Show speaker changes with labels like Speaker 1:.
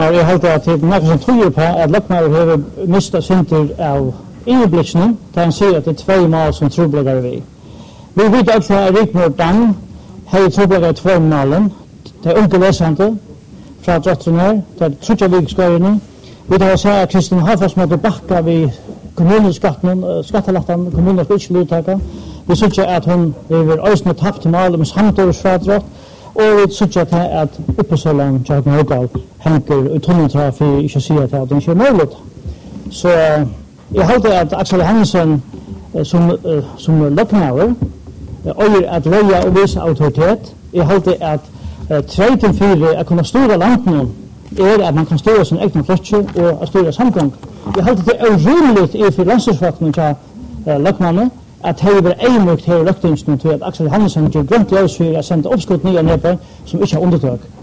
Speaker 1: Jeg halte at det er noe som tror på at Løkmaður har mistet synder av inneblikksene, da han sier at det er 2 mal som troblegger vi. Vi vet også at Rigmor Dan har troblegger 2 malen, det er unge lesende fra drottene, det er trutjavikskøyene. Vi tar å si at Kristin Hafas måtte bakke ved kommuneskatten, skattelatten, kommuner skal ikke luttake. Vi synes at hun vil øyne tapt mal med samtidsfradrott, og vi synes at oppesølen Jørgen Høgdal henger ut tunneltra for ikke å si at det ikke er mulig. Så jeg halte at Aksel Hansen som Løkmaður øyer at leie og vise autoritet. Jeg halte at treiten for å kunne styre landene er at man kan styre sin egen flotje og styre samgang. Jeg halte det er urimelig for landstingsfolkene til Løkmaður at det er eimukt her i Løktingsen til at Aksel Hansen gjør grønt løs for å sende oppskutt nye nedbør som ikke har undertøk.